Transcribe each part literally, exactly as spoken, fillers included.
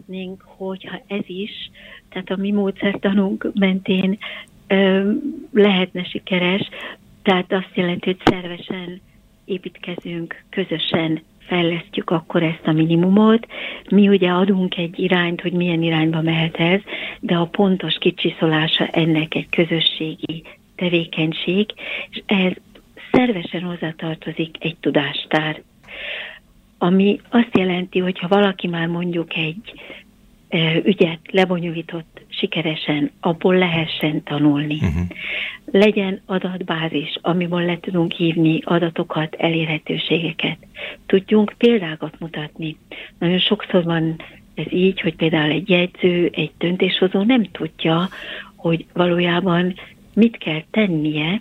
szeretnénk, hogyha ez is, tehát a mi módszertanunk mentén ö, lehetne sikeres, tehát azt jelenti, hogy szervesen építkezünk, közösen fejlesztjük akkor ezt a minimumot. Mi ugye adunk egy irányt, hogy milyen irányba mehet ez, de a pontos kicsiszolása ennek egy közösségi tevékenység, és ehhez szervesen hozzátartozik egy tudástár. Ami azt jelenti, hogy ha valaki már mondjuk egy e, ügyet lebonyolított sikeresen, abból lehessen tanulni. Uh-huh. Legyen adatbázis, amiből le tudunk hívni adatokat, elérhetőségeket. Tudjunk példákat mutatni. Nagyon sokszor van ez így, hogy például egy jegyző, egy döntéshozó nem tudja, hogy valójában mit kell tennie,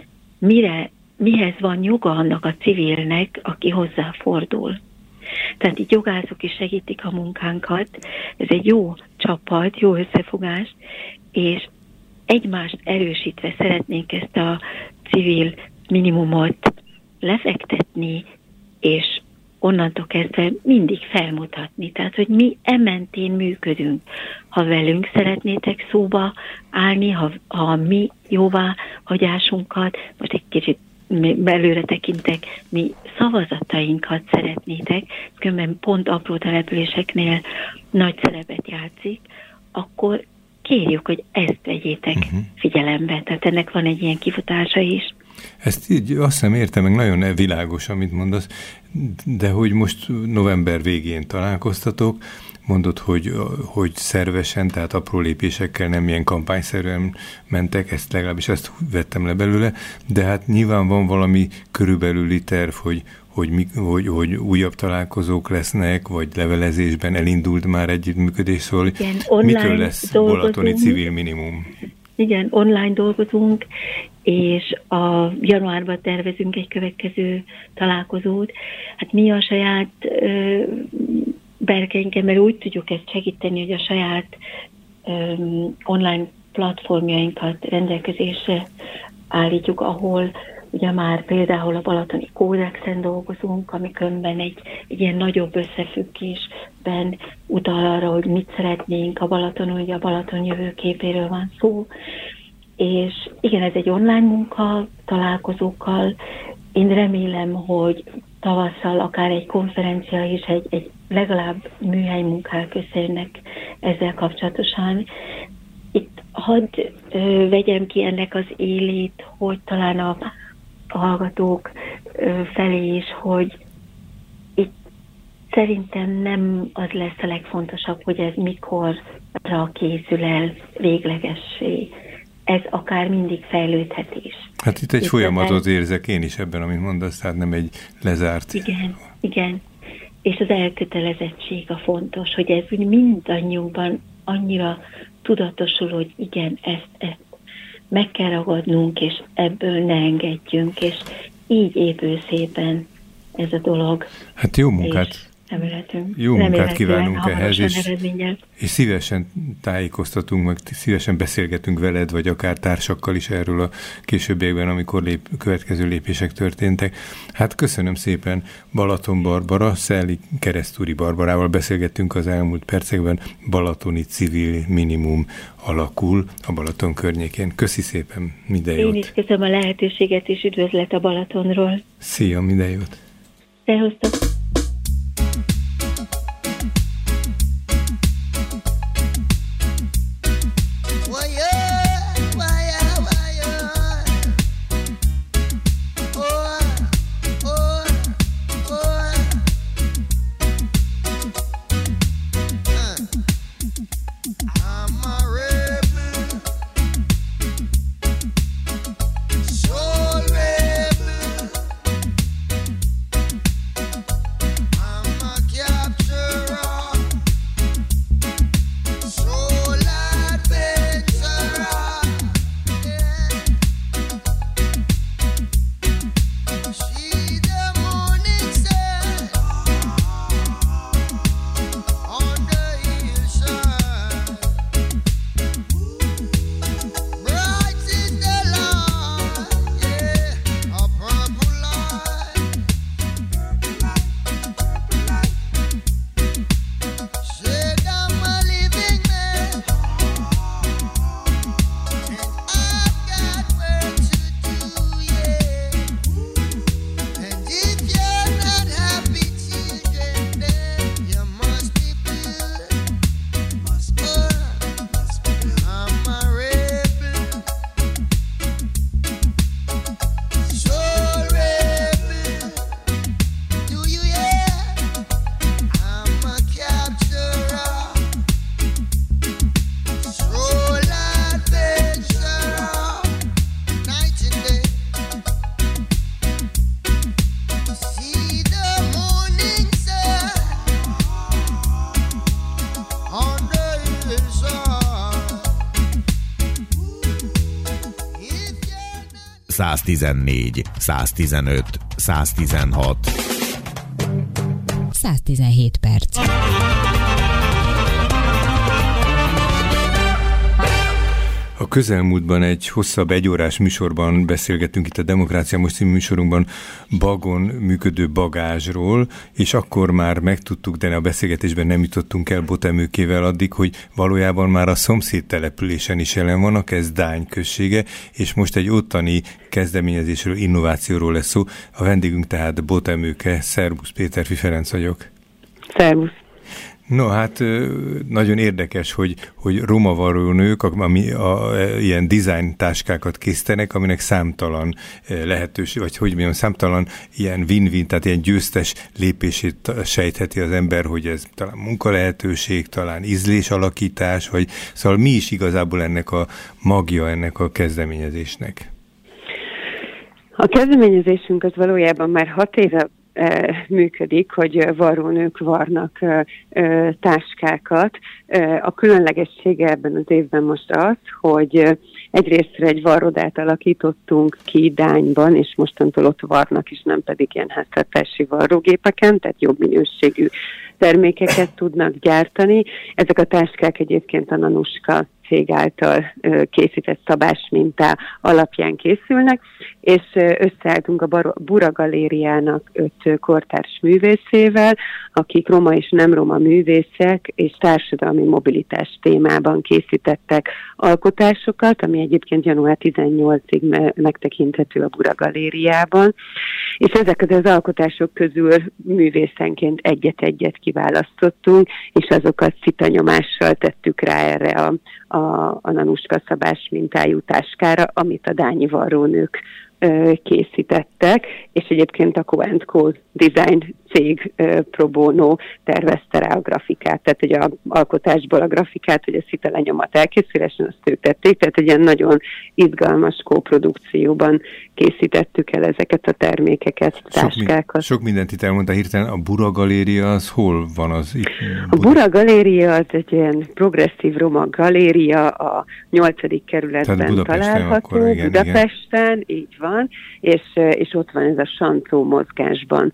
mire, mihez van joga annak a civilnek, aki hozzáfordul. Tehát így jogászok is segítik a munkánkat, ez egy jó csapat, jó összefogás, és egymást erősítve szeretnénk ezt a civil minimumot lefektetni, és onnantól kezdve mindig felmutatni. Tehát, hogy mi ementén működünk. Ha velünk szeretnétek szóba állni, ha, ha mi jóvá hagyásunkat, most egy kicsit belőle tekintek, mi szavazatainkat szeretnétek, különben pont apró településeknél nagy szerepet játszik, akkor kérjük, hogy ezt vegyétek uh-huh. figyelembe. Tehát ennek van egy ilyen kifutása is. Ezt így azt hiszem értem, meg nagyon világos, amit mondasz, de hogy most november végén találkoztatok, mondod, hogy, hogy szervesen, tehát apró lépésekkel, nem ilyen kampányszerűen mentek, ezt legalábbis ezt vettem le belőle, de hát nyilván van valami körülbelüli terv, hogy, hogy, mi, hogy, hogy újabb találkozók lesznek, vagy levelezésben elindult már együttműködés, szóval igen, mitől lesz dolgozunk. Balatoni civil minimum? Igen, online dolgozunk, és a januárban tervezünk egy következő találkozót. Hát mi a saját ö, berkeinken, mert úgy tudjuk ezt segíteni, hogy a saját ö, online platformjainkat rendelkezésre állítjuk, ahol ugye már például a Balatoni Kódexen dolgozunk, amikönben egy, egy ilyen nagyobb összefüggésben utal arra, hogy mit szeretnénk a Balatonon, ugye a Balaton jövőképéről van szó. És igen, ez egy online munka, találkozókkal. Én remélem, hogy tavasszal akár egy konferencia is, egy, egy legalább műhely munkák összejönnek ezzel kapcsolatosan. Itt hadd ö, vegyem ki ennek az élét, hogy talán a, a hallgatók ö, felé is, hogy itt szerintem nem az lesz a legfontosabb, hogy ez mikorra készül el véglegessé. Ez akár mindig fejlődhet is. Hát itt egy itt folyamatot el... érzek én is ebben, amit mondasz, tehát nem egy lezárt... Igen, igen. És az elkötelezettség a fontos, hogy ez úgy mindannyiunkban annyira tudatosul, hogy igen, ezt, ezt meg kell ragadnunk, és ebből ne engedjünk, és így épül szépen ez a dolog. Hát jó munkát! Jó munkát kívánunk ehhez, és, és szívesen tájékoztatunk, meg szívesen beszélgetünk veled, vagy akár társakkal is erről a későbbiekben, amikor lép, következő lépések történtek. Hát köszönöm szépen Balaton Barbara, Szelli Keresztúri Barbarával beszélgettünk az elmúlt percekben. Balatoni civil minimum alakul a Balaton környékén. Köszi szépen, minden jót! Én is köszönöm a lehetőséget, és üdvözlet a Balatonról. Szia, minden jót! Szervusztok! száztizennégy, száztizenöt, száztizenhat. száztizenhét perc. A közelmúltban egy hosszabb egyórás műsorban beszélgettünk itt a Demokrácia Most című műsorunkban Bagon működő bagázsról, és akkor már megtudtuk, de a beszélgetésben nem jutottunk el Botemőkével addig, hogy valójában már a szomszéd településen is jelen vannak, ez Dány községe, és most egy ottani kezdeményezésről, innovációról lesz szó. A vendégünk tehát Botemőke. Szervusz, Péterfi Ferenc vagyok. Szervusz. No, hát nagyon érdekes, hogy, hogy roma varrónők, ami a, a, ilyen design táskákat készítenek, aminek számtalan lehetőség, vagy hogy mondjam, számtalan ilyen win-win, tehát ilyen győztes lépését sejtheti az ember, hogy ez talán munkalehetőség, talán ízlésalakítás, vagy szóval mi is igazából ennek a magja, ennek a kezdeményezésnek? A kezdeményezésünk az valójában már hat éve működik, hogy varrónők varnak táskákat. A különlegessége ebben az évben most az, hogy egyrészt egy varrodát alakítottunk ki Dányban, és mostantól ott varnak is, nem pedig ilyen háztartási varrógépeken, tehát jobb minőségű termékeket tudnak gyártani. Ezek a táskák egyébként a Nanuska cég által készített szabásmintá alapján készülnek, és összeálltunk a Bura Galériának öt kortárs művészével, akik roma és nem roma művészek, és társadalmi mobilitás témában készítettek alkotásokat, ami egyébként január tizennyolcadikáig me- megtekinthető a Bura Galériában, és ezeket az alkotások közül művészenként egyet-egyet kiválasztottunk, és azokat szitanyomással tettük rá erre a a, a Nanuska szabás mintájú táskára, amit a dányi varrónők ö, készítettek, és egyébként a Co and Co Design cég ö, pro bono tervezte rá a grafikát, tehát hogy a alkotásból a grafikát, hogy a szita lenyomat elkészülésen, azt ők tették, tehát egy ilyen nagyon izgalmas kóprodukcióban készítettük el ezeket a termékeket, táskákat. Sok, sok mindent itt elmondta hirtelen, a Bura Galéria az hol van az itt? A Bura Galéria az egy ilyen progresszív roma galéria, a nyolcadik kerületben található, akkor, igen, Budapesten, igen. Így van, és, és ott van ez a Sancó mozgásban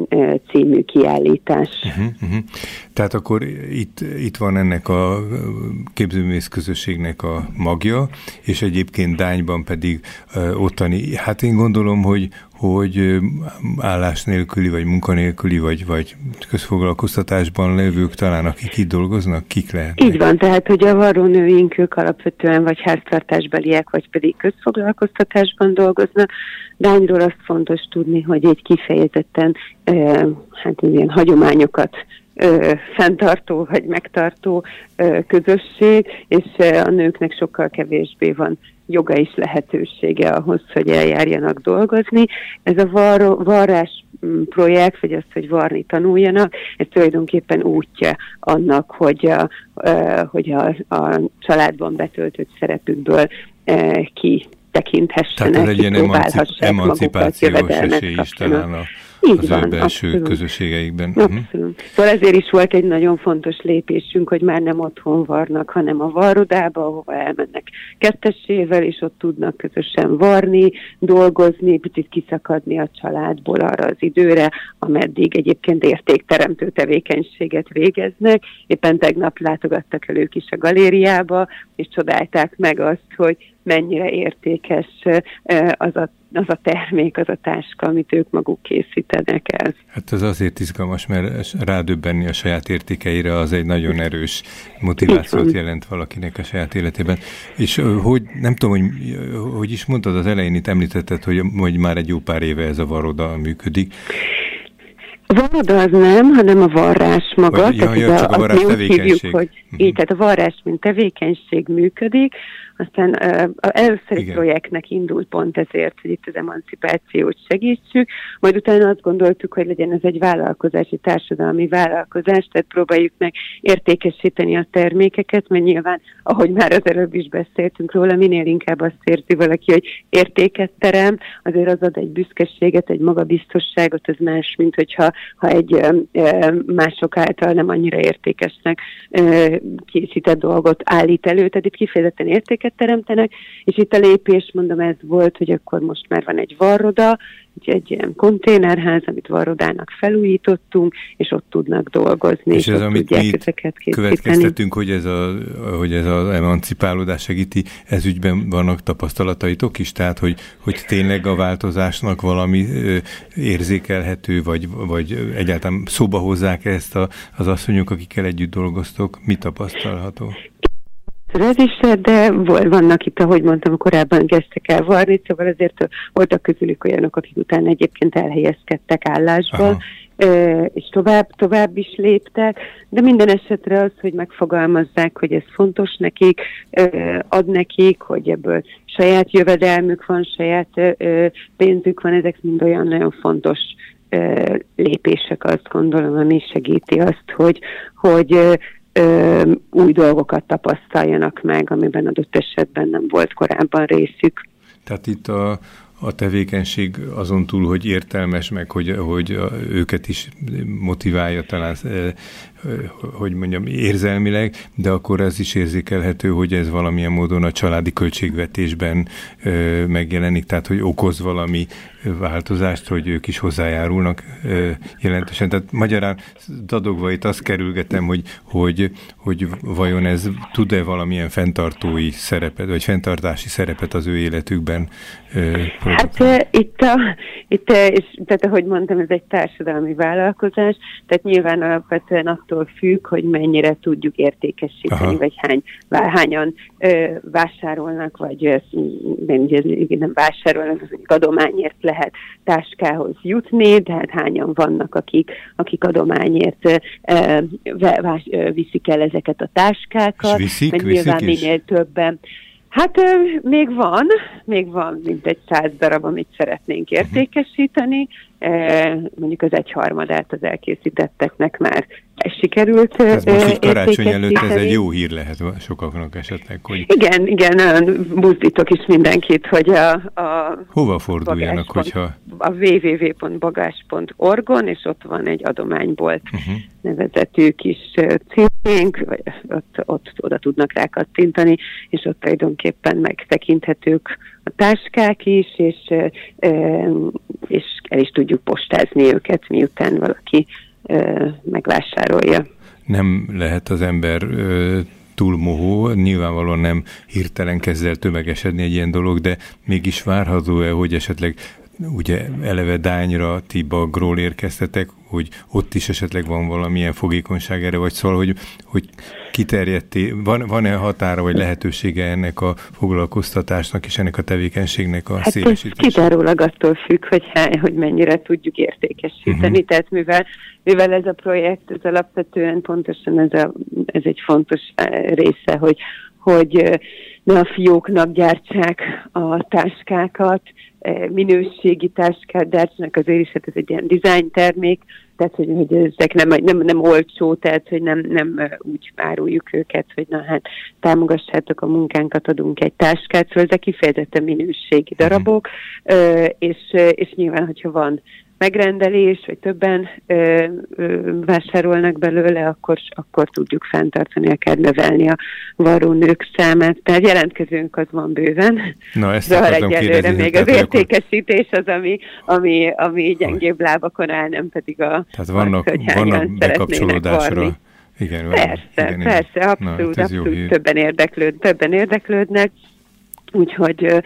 című kiállítás. Uh-huh, uh-huh. Tehát akkor itt, itt van ennek a képzőművész közösségnek a magja, és egyébként Dányban pedig uh, ottani, hát én gondolom, hogy, hogy állás nélküli, vagy munkanélküli, vagy, vagy közfoglalkoztatásban lévők talán, akik itt dolgoznak, kik lehetnek? Így van, tehát hogy a varrónőink ők alapvetően vagy háztartásbeliek, vagy pedig közfoglalkoztatásban dolgoznak. Dányról azt fontos tudni, hogy egy kifejezetten eh, hát ilyen hagyományokat Ö, fenntartó vagy megtartó ö, közösség, és ö, a nőknek sokkal kevésbé van joga és lehetősége ahhoz, hogy eljárjanak dolgozni. Ez a var, varrás projekt, vagy az, hogy varni tanuljanak, ez tulajdonképpen útja annak, hogy a, ö, hogy a, a családban betöltött szerepükből ö, ki tekinthessenek, kipróbálhassák magukat, jövedelmet kapjanak. Így az van, ő belső abszolút. közösségeikben. Abszolút. Szóval ezért is volt egy nagyon fontos lépésünk, hogy már nem otthon varnak, hanem a varrodába, ahova elmennek kettessével, és ott tudnak közösen varni, dolgozni, picit kiszakadni a családból arra az időre, ameddig egyébként értékteremtő tevékenységet végeznek. Éppen tegnap látogattak el ők is a galériába, és csodálták meg azt, hogy mennyire értékes az a, az a termék, az a táska, amit ők maguk készítenek el. Hát ez azért izgalmas, mert rádöbbenni a saját értékeire az egy nagyon erős motivációt jelent valakinek a saját életében. És hogy, nem tudom, hogy, hogy is mondtad az elején, itt említetted, hogy, hogy már egy jó pár éve ez a varroda működik. A varroda az nem, hanem a varrás maga. Vagy, ja, ja, csak a varrás tevékenység. Hívjuk, hogy uh-huh. Így, tehát a varrás, mint tevékenység működik, aztán uh, először egy projektnek indult pont ezért, hogy itt az emancipációt segítsük, majd utána azt gondoltuk, hogy legyen ez egy vállalkozási, társadalmi vállalkozás, tehát próbáljuk meg értékesíteni a termékeket, mert nyilván, ahogy már az előbb is beszéltünk róla, minél inkább azt érzi valaki, hogy értéket terem, azért az ad egy büszkeséget, egy magabiztosságot, az más, mint hogyha ha egy mások által nem annyira értékesnek készített dolgot állít elő, tehát itt kifejezetten értéket teremtenek, és itt a lépés, mondom, ez volt, hogy akkor most már van egy varroda, egy ilyen konténerház, amit varrodának felújítottunk, és ott tudnak dolgozni. És ez, amit mi következtetünk, hogy ez, a, hogy ez az emancipálódás segíti, ez ügyben vannak tapasztalataitok is? Tehát, hogy, hogy tényleg a változásnak valami érzékelhető, vagy, vagy egyáltalán szóba hozzák ezt a, az asszonyok, akikkel együtt dolgoztok? Mi tapasztalható? Ez is, de vannak itt, ahogy mondtam, korábban kezdtek el varni, szóval azért voltak közülük olyanok, akik utána egyébként elhelyezkedtek állásba, aha, és tovább, tovább is léptek, de minden esetre az, hogy megfogalmazzák, hogy ez fontos nekik, ad nekik, hogy ebből saját jövedelmük van, saját pénzük van, ezek mind olyan nagyon fontos lépések, azt gondolom, ami segíti azt, hogy, hogy Ö, új dolgokat tapasztaljanak meg, amiben adott esetben nem volt korábban részük. Tehát itt a, a tevékenység azon túl, hogy értelmes, meg hogy, hogy őket is motiválja talán, hogy mondjam, érzelmileg, de akkor ez is érzékelhető, hogy ez valamilyen módon a családi költségvetésben megjelenik, tehát hogy okoz valami változást, hogy ők is hozzájárulnak jelentősen. Tehát magyarán dadogva itt azt kerülgetem, hogy, hogy, hogy vajon ez tud-e valamilyen fenntartói szerepet, vagy fenntartási szerepet az ő életükben produkálni? Hát itt, a, itt és, tehát ahogy mondtam, ez egy társadalmi vállalkozás, tehát nyilván alapvetően attól függ, hogy mennyire tudjuk értékesíteni, aha, vagy hány, hányan ö, vásárolnak, vagy ö, nem, nem vásárolnak, az adományért lehet táskához jutni, tehát hányan vannak, akik, akik adományért ö, vás, ö, viszik el ezeket a táskákat. És viszik, mert viszik nyilván is? Minél többen. Hát még van, még van mint egy száz darab, amit szeretnénk értékesíteni. Mondjuk az egyharmadát az elkészítetteknek már sikerült ez most így karácsony előtt ez egy jó hír lehet sokaknak esetleg. Hogy... Igen, igen, buzdítok is mindenkit, hogy a... a hova forduljanak, hogyha... A double-u double-u double-u pont bagás pont org-on, és ott van egy adománybolt uh-huh. nevezetű kis címkénk, vagy ott, ott oda tudnak rákattintani, és ott tulajdonképpen megtekinthetők a táskák is, és, és el is tudjuk postázni őket, miután valaki megvásárolja. Nem lehet az ember túl mohó, nyilvánvalóan nem hirtelen kezd el tömegesedni egy ilyen dolog, de mégis várható-e, hogy esetleg ugye eleve Dányra ti Bagról érkeztetek, hogy ott is esetleg van valamilyen fogékonyság erre, vagy szól, hogy, hogy kiterjedté, van, van-e határa, vagy lehetősége ennek a foglalkoztatásnak és ennek a tevékenységnek a hát szélesítése? Hát kizárólag attól függ, hogy, hogy mennyire tudjuk értékesíteni, uh-huh. tehát mivel, mivel ez a projekt, ez alapvetően pontosan ez, a, ez egy fontos része, hogy, hogy ne a fióknak gyártsák a táskákat, minőségi táskát gyártsanak, azért is, hát ez egy ilyen design termék, tehát hogy, hogy ezek nem, nem, nem olcsó, tehát hogy nem, nem úgy áruljuk őket, hogy na hát támogassátok a munkánkat, adunk egy táskát, szóval ezek kifejezetten minőségi darabok, uh-huh. és, és nyilván, hogyha van megrendelés, vagy többen ö, ö, vásárolnak belőle, akkor, akkor tudjuk fenntartani, akár növelni a varrónők számát. Tehát jelentkezőnk az van bőven. Na, ezt akartam kérdezni. Még az értékesítés az, ami, ami, ami gyengébb lábakon áll, nem pedig a... Tehát vannak, az, vannak bekapcsolódásra. Igen, persze, igen, persze, abszolút, Na, abszolút többen, érdeklőd, többen érdeklődnek, úgyhogy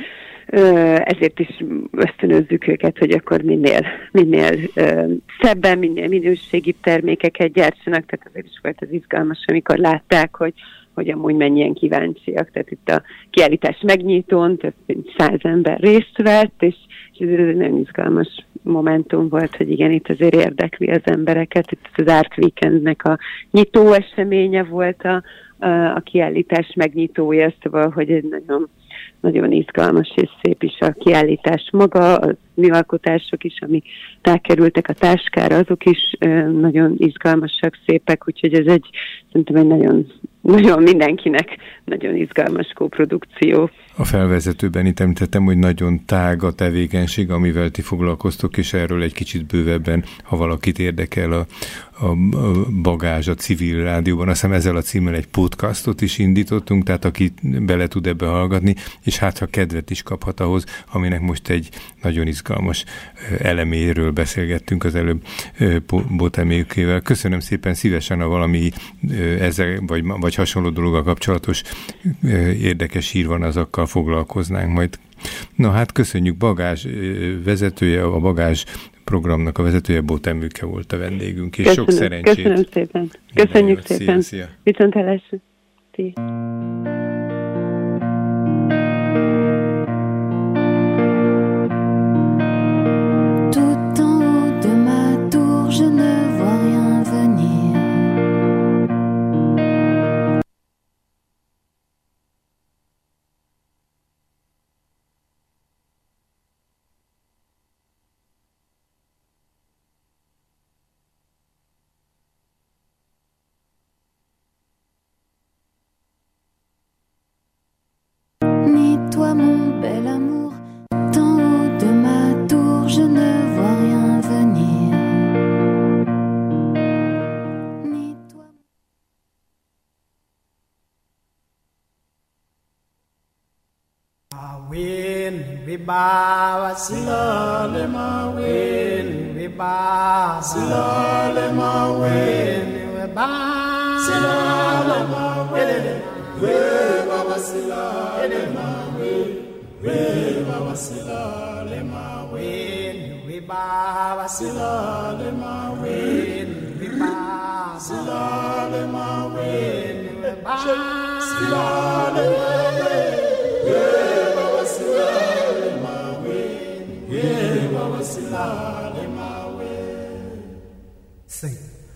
ezért is ösztönözzük őket, hogy akkor minél, minél uh, szebben, minél minőségibb termékeket gyártsanak, tehát azért is volt az izgalmas, amikor látták, hogy, hogy amúgy mennyien kíváncsiak, tehát itt a kiállítás megnyitón, tehát száz ember részt vett, és, és ez egy nagyon izgalmas momentum volt, hogy igen, itt azért érdekli az embereket, itt az Art Weekendnek a nyitó eseménye volt a, a, a kiállítás megnyitója, szóval, hogy egy nagyon nagyon izgalmas és szép is a kiállítás maga, a műalkotások is, amik rákerültek a táskára, azok is nagyon izgalmasak, szépek, úgyhogy ez egy, szerintem egy nagyon, nagyon mindenkinek nagyon izgalmas koprodukció. A felvezetőben itt említettem, hogy nagyon tág a tevékenység, amivel ti foglalkoztok, és erről egy kicsit bővebben, ha valakit érdekel a, a Bagázs a civil rádióban. Azt hiszem ezzel a címmel egy podcastot is indítottunk, tehát aki bele tud ebbe hallgatni, és hát ha kedvet is kaphat ahhoz, aminek most egy nagyon izgalmas eleméről beszélgettünk az előbb Botemékével. Köszönöm szépen, szívesen, ha valami ezzel, vagy, vagy hasonló dologgal kapcsolatos érdekes hír van, azokkal foglalkoznánk majd. Na hát köszönjük, Bagázs vezetője, a Bagázs programnak a vezetője, Boteméke volt a vendégünk, és köszönöm, sok szerencsét. Köszönöm szépen. Köszönjük szépen. Szia, szia. Viszontlátásra. Ba silale ma wen we ba silale ma wen we ba silale ma wen we ba silale ma wen we ba silale ma wen we ba silale ma wen we ba silale ma wen we ba silale ma wen Sing.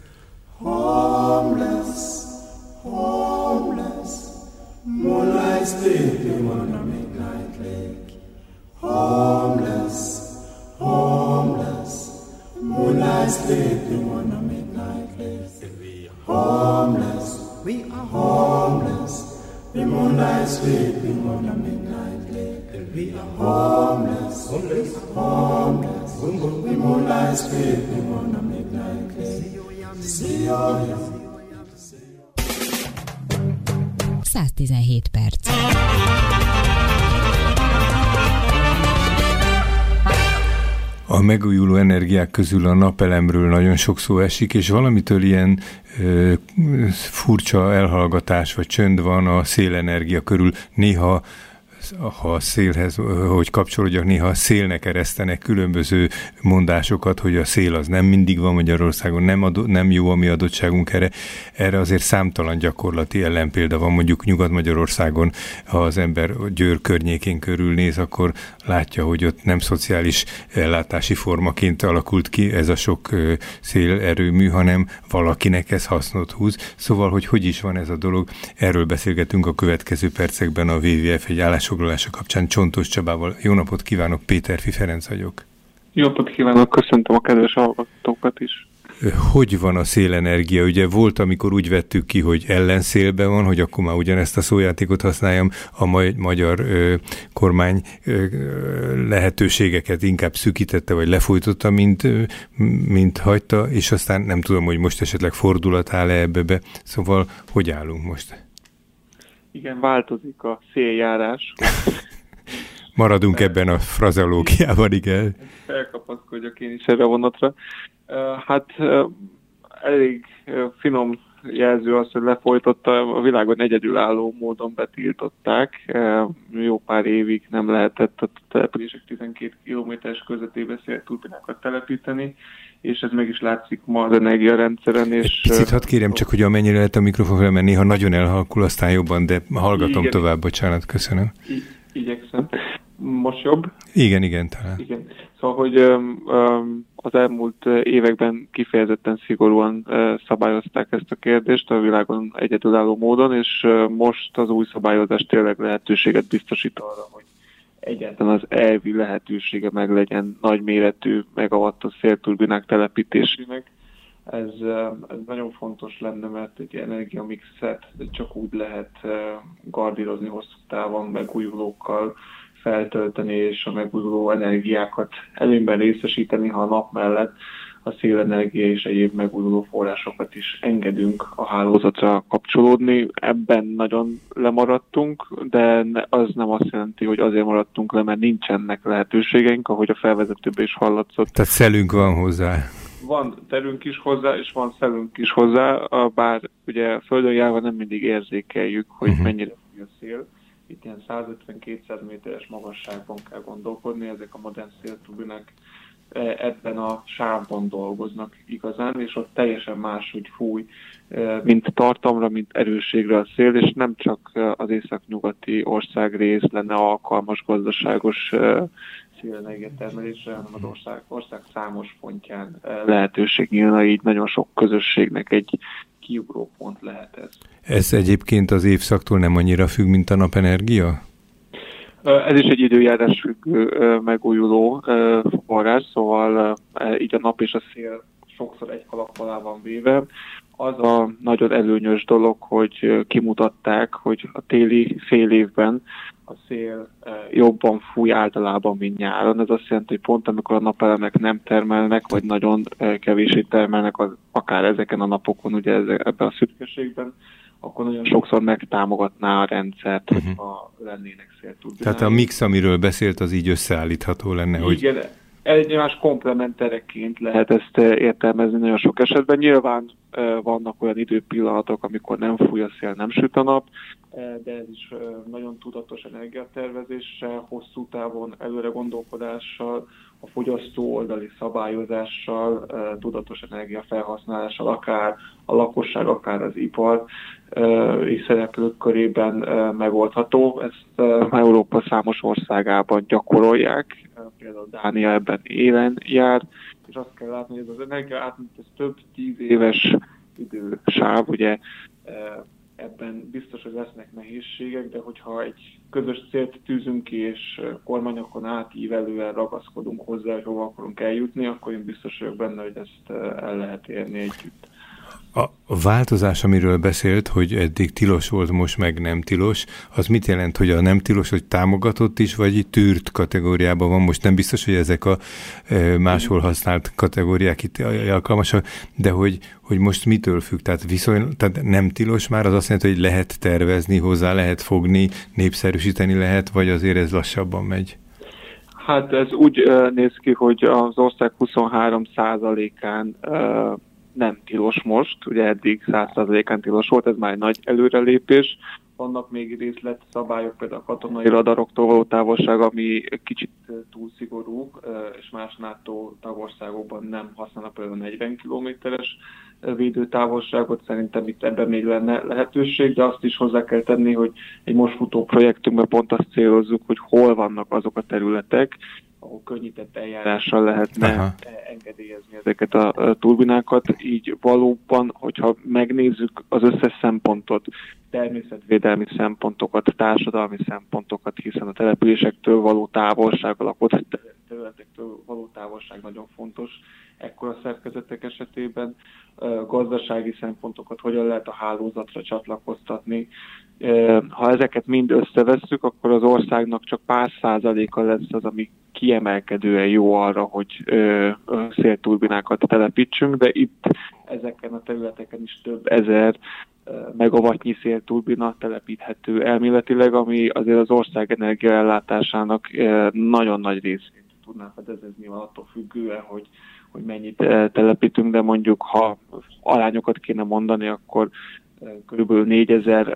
Homeless, homeless, moonlight sleeping on a midnight lake. Homeless, homeless, moonlight sleeping on a midnight lake. We are homeless, we are homeless, the moonlight sleeping on a midnight lake. We are homeless, homeless, homeless, the moonlight sleeping on a midnight lake. száz tizenhét perc. A megújuló energiák közül a napelemről nagyon sok szó esik, és valamitől ilyen ö, furcsa elhallgatás vagy csönd van a szélenergia körül. Néha ha a szélhez, hogy kapcsolódjak, néha a szélnek eresztenek különböző mondásokat, hogy a szél az nem mindig van Magyarországon, nem, adó, nem jó a mi adottságunk erre. Erre azért számtalan gyakorlati ellenpélda van, mondjuk Nyugat-Magyarországon, ha az ember Győr környékén körülnéz, akkor látja, hogy ott nem szociális ellátási formaként alakult ki ez a sok szélerőmű, hanem valakinek ez hasznot húz. Szóval, hogy hogy is van ez a dolog, erről beszélgetünk a következő percekben a vé vé ef egy állásfoglalása kapcsán Csontos Csabával. Jó napot kívánok, Péterfi Ferenc vagyok. Jó napot kívánok, köszöntöm a kedves hallgatókat is. Hogy van a szélenergia? Ugye volt, amikor úgy vettük ki, hogy ellenszélben van, hogy akkor már ugyanezt a szójátékot használjam, a magyar ö, kormány ö, lehetőségeket inkább szűkítette, vagy lefolytotta, mint, ö, mint hagyta, és aztán nem tudom, hogy most esetleg fordulat áll-e ebbe be. Szóval, hogy állunk most? Igen, változik a széljárás. Maradunk ebben a frazeológiában, igen. Felkapaszkodjak én is erre a vonatra. Hát elég finom jelző az, hogy lefolytotta, a világon egyedülálló módon betiltották. Jó pár évig nem lehetett a települések tizenkét kilométeres közöttébe szélturbinákat telepíteni, és ez meg is látszik ma az energiarendszeren. És egy picit hadd kérem csak, hogy amennyire lehet a mikrofon fel, mert néha nagyon elhalkul, aztán jobban, de hallgatom igen. Tovább, bocsánat, köszönöm. I- igyekszem. Most jobb? Igen, igen, talán. Igen. Szóval, hogy um, um, az elmúlt években kifejezetten szigorúan uh, szabályozták ezt a kérdést a világon egyedülálló módon, és uh, most az új szabályozás tényleg lehetőséget biztosít arra, hogy egyáltalán az elvi lehetősége meg legyen nagyméretű megawattos szélturbinák telepítésének. Ez, ez nagyon fontos lenne, mert egy energiamixet csak úgy lehet gardírozni hosszú távon, megújulókkal feltölteni, és a megújuló energiákat előnyben részesíteni, ha a nap mellett a szélenergia és egyéb megújuló forrásokat is engedünk a hálózatra kapcsolódni. Ebben nagyon lemaradtunk, de az nem azt jelenti, hogy azért maradtunk le, mert nincsenek lehetőségeink, ahogy a felvezetőben is hallatszott. Tehát szelünk van hozzá. Van terünk is hozzá, és van szelünk is hozzá, bár ugye földön járva nem mindig érzékeljük, hogy uh-huh. mennyire fúj a szél. Itt ilyen százötven-kétszáz méteres magasságban kell gondolkodni, ezek a modern szélturbinák ebben a sávban dolgoznak igazán, és ott teljesen máshogy fúj, mint tartalomra, mint erősségre a szél, és nem csak az északnyugati országrész lenne alkalmas gazdaságos szélenergia termelésre, hanem az ország, ország számos pontján lehetőség nyílna, így nagyon sok közösségnek egy kiugró pont lehet ez. Ez egyébként az évszaktól nem annyira függ, mint a napenergia? Ez is egy időjárás függő megújuló forrás, szóval így a nap és a szél sokszor egy kalap alá van véve. Az a nagyon előnyös dolog, hogy kimutatták, hogy a téli fél évben a szél jobban fúj általában, mint nyáron. Ez azt jelenti, hogy pont amikor a napelemek nem termelnek, vagy nagyon kevésé termelnek, az, akár ezeken a napokon, ugye ebben a szürkeségben, akkor nagyon sokszor megtámogatná a rendszert, uh-huh. ha lennének szélturbinák. Tehát a mix, amiről beszélt, az így összeállítható lenne, hogy... Igen, egymás komplementereként lehet ezt értelmezni nagyon sok esetben. Nyilván vannak olyan időpillanatok, amikor nem fúj a szél, nem süt a nap, de ez is nagyon tudatos energiatervezéssel, hosszú távon előre gondolkodással, a fogyasztó oldali szabályozással, tudatos energiafelhasználással, akár a lakosság, akár az ipar és szereplők körében megoldható. Ezt Európa számos országában gyakorolják, például Dánia ebben élen jár, és azt kell látni, hogy ez az energia átmenet, ez több tíz éves idősáv, ugye ebben biztos, hogy lesznek nehézségek, de hogyha egy közös célt tűzünk ki, és kormányokon átívelően ragaszkodunk hozzá, hogy hova akarunk eljutni, akkor én biztos vagyok benne, hogy ezt el lehet érni együtt. A változás, amiről beszélt, hogy eddig tilos volt, most meg nem tilos, az mit jelent, hogy a nem tilos, hogy támogatott is, vagy itt tűrt kategóriában van? Most nem biztos, hogy ezek a máshol használt kategóriák itt alkalmasak, de hogy, hogy most mitől függ? Tehát, viszony, tehát nem tilos már, az azt jelenti, hogy lehet tervezni, hozzá lehet fogni, népszerűsíteni lehet, vagy azért ez lassabban megy? Hát ez úgy uh, néz ki, hogy az ország huszonhárom százalékán uh, nem tilos most, ugye eddig száz százalékán tilos volt, ez már egy nagy előrelépés. Vannak még részletszabályok, például a katonai radaroktól való távolság, ami kicsit túl szigorú, és más NATO tagországokban nem használnak például negyven kilométeres védőtávolságot, szerintem itt ebben még lenne lehetőség, de azt is hozzá kell tenni, hogy egy most futó projektünkben pont azt célozzuk, hogy hol vannak azok a területek, ahol könnyített eljárással lehetne Aha. engedélyezni ezeket a turbinákat. Így valóban, hogyha megnézzük az összes szempontot, természetvédelmi szempontokat, társadalmi szempontokat, hiszen a településektől való távolság, a lakott területektől való távolság nagyon fontos ekkora szerkezetek esetében, gazdasági szempontokat, hogyan lehet a hálózatra csatlakoztatni. Ha ezeket mind összevesszük, akkor az országnak csak pár százaléka lesz az, ami kiemelkedően jó arra, hogy szélturbinákat telepítsünk, de itt ezeken a területeken is több ezer megawattnyi szélturbina telepíthető elméletileg, ami azért az ország energiaellátásának nagyon nagy részét tudná fedezni, ez nyilván attól függően, hogy, hogy mennyit telepítünk, de mondjuk ha arányokat kéne mondani, akkor körülbelül négyezer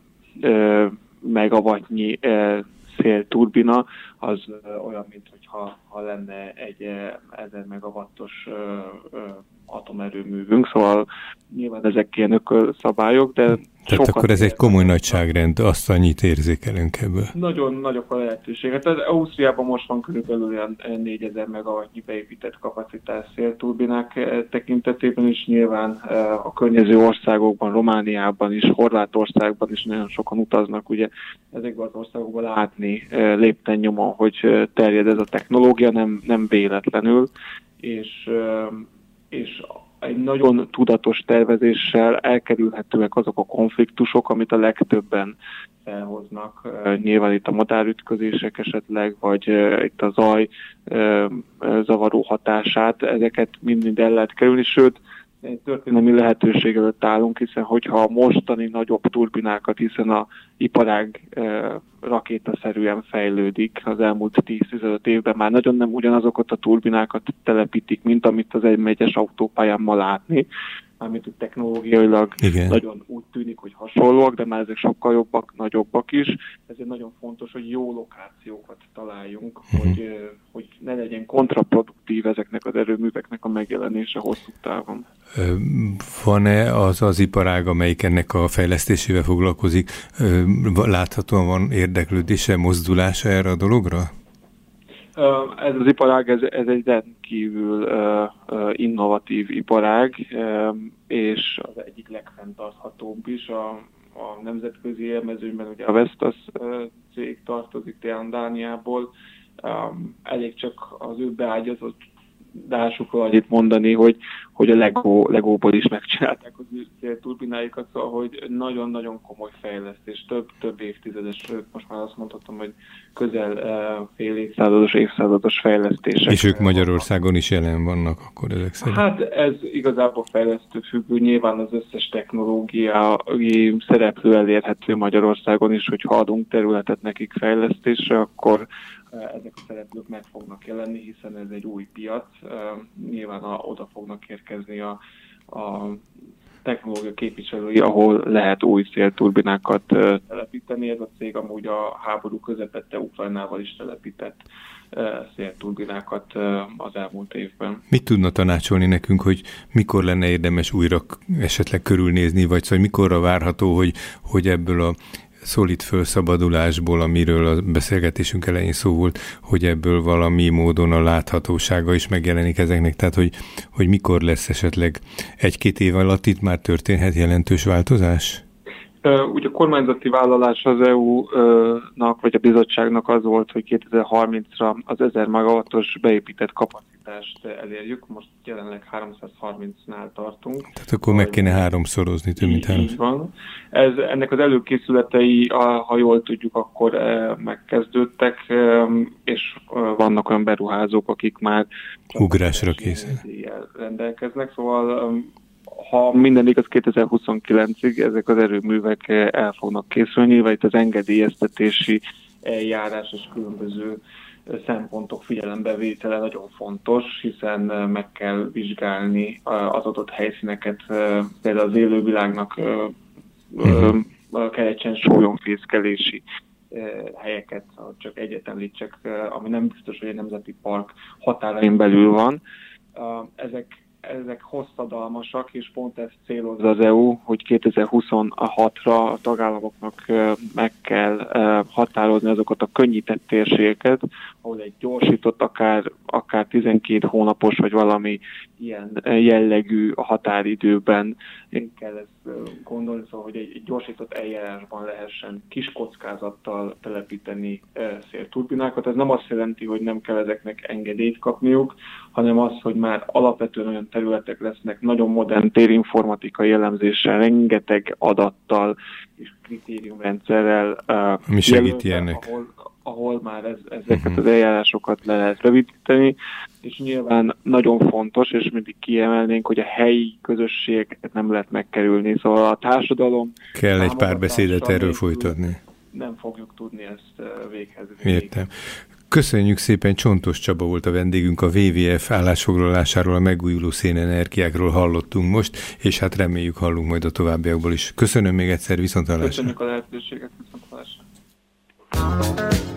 megawattnyi szélturbina, az olyan, mint hogyha ha lenne egy ezer megawattos atomerőművünk, szóval nyilván ezek ilyen ökölszabályok, de tehát akkor ez egy komoly nagyságrend, azt annyit érzékelünk ebből. Nagyon nagyok a lehetőségek. Tehát Ausztriában most van körülbelül olyan négyezer megawattnyi beépített kapacitás szélturbinák tekintetében is, nyilván a környező országokban, Romániában is, Horvátországban is nagyon sokan utaznak, ugye ezekben az országokban látni lépten nyomon, hogy terjed ez a technológia, nem, nem véletlenül, és, és egy nagyon tudatos tervezéssel elkerülhetőek azok a konfliktusok, amit a legtöbben elhoznak. Nyilván itt a madárütközések esetleg, vagy itt a zaj zavaró hatását, ezeket mind-mind el lehet kerülni, sőt, egy történelmi lehetőség előtt állunk, hiszen hogyha a mostani nagyobb turbinákat, hiszen a iparág e, rakétaszerűen fejlődik az elmúlt tíz-tizenöt évben, már nagyon nem ugyanazokat a turbinákat telepítik, mint amit az egy egyes autópályán ma látni, mármint technológiailag igen. Nagyon úgy tűnik, hogy hasonlóak, de már ezek sokkal jobbak, nagyobbak is. Ezért nagyon fontos, hogy jó lokációkat találjunk, uh-huh. hogy, hogy ne legyen kontraproduktív ezeknek az erőműveknek a megjelenése hosszú távon. Van-e az az iparág, amelyik ennek a fejlesztésével foglalkozik? Láthatóan van érdeklődése, mozdulása erre a dologra? Ez az iparág, ez, ez egy rendkívül uh, uh, innovatív iparág, um, és az egyik legfenntarthatóbb is. A, a nemzetközi élmezőnyben ugye a Vestas uh, cég tartozik Dániából. Um, elég csak az ő beágyazott dásukról annyit mondani, hogy, hogy a Lego, Legóból is megcsinálták az turbináikat, szóval, hogy nagyon-nagyon komoly fejlesztés, több, több évtizedes, sőt, most már azt mondhatom, hogy közel uh, fél évszázados, évszázados fejlesztések. És ők Magyarországon is jelen vannak akkor ezek szerint? Hát ez igazából fejlesztő függő, nyilván az összes technológiai szereplő elérhető Magyarországon is, hogyha adunk területet nekik fejlesztésre, akkor ezek a szereplők meg fognak jelenni, hiszen ez egy új piac. Nyilván a, oda fognak érkezni a, a technológia képviselői, ahol lehet új szélturbinákat telepíteni. Ez a cég amúgy a háború közepette Ukrajnával is telepített szélturbinákat az elmúlt évben. Mit tudna tanácsolni nekünk, hogy mikor lenne érdemes újra esetleg körülnézni, vagy szóval mikorra várható, hogy, hogy ebből a szolid felszabadulásból, amiről a beszélgetésünk elején szó volt, hogy ebből valami módon a láthatósága is megjelenik ezeknek, tehát hogy, hogy mikor lesz esetleg egy-két év alatt itt már történhet jelentős változás? Ugye a kormányzati vállalás az é u-nak, vagy a bizottságnak az volt, hogy kétezer-harmincra az ezer megawattos beépített kapacitást elérjük. Most jelenleg háromszázharmincnál tartunk. Tehát akkor meg kéne háromszorozni, több mint háromszor. Van. Ez, ennek az előkészületei, ha jól tudjuk, akkor megkezdődtek, és vannak olyan beruházók, akik már ugrásra készen rendelkeznek, szóval ha minden igaz, kétezer-huszonkilencig ezek az erőművek el fognak készülni, vagy itt az engedélyeztetési eljárás és különböző szempontok figyelembevétele nagyon fontos, hiszen meg kell vizsgálni az adott helyszíneket, például az élővilágnak kerecsen sólyomfészkelési helyeket, csak egyet említsek, ami nem biztos, hogy egy nemzeti park határain belül van. Ezek Ezek hosszadalmasak, és pont ezt célozza az é u, hogy kétezer-huszonhatra a tagállamoknak meg kell határozni azokat a könnyített térségeket, ahol egy gyorsított, akár, akár tizenkét hónapos, vagy valami ilyen jellegű határidőben kell ezt gondolni, szóval, hogy egy gyorsított eljárásban lehessen kis kockázattal telepíteni szélturbinákat. Ez nem azt jelenti, hogy nem kell ezeknek engedélyt kapniuk, hanem az, hogy már alapvetően olyan területek lesznek nagyon modern térinformatikai elemzéssel, rengeteg adattal és kritériumrendszerrel, mi segíti ennek? Ahol, ahol már ez, ezeket uh-huh. az eljárásokat le lehet rövidíteni, és nyilván nagyon fontos, és mindig kiemelnénk, hogy a helyi közösségeket nem lehet megkerülni, szóval a társadalom... Kell egy pár beszédet erről folytatni. Nem fogjuk tudni ezt véghez vinni. Értem. Köszönjük szépen, Csontos Csaba volt a vendégünk, a dupla vé vé ef állásfoglalásáról, a megújuló szénenergiákról hallottunk most, és hát reméljük hallunk majd a továbbiakból is. Köszönöm még egyszer, viszonthallásra. Köszönjük a lehetőséget, viszonthallásra.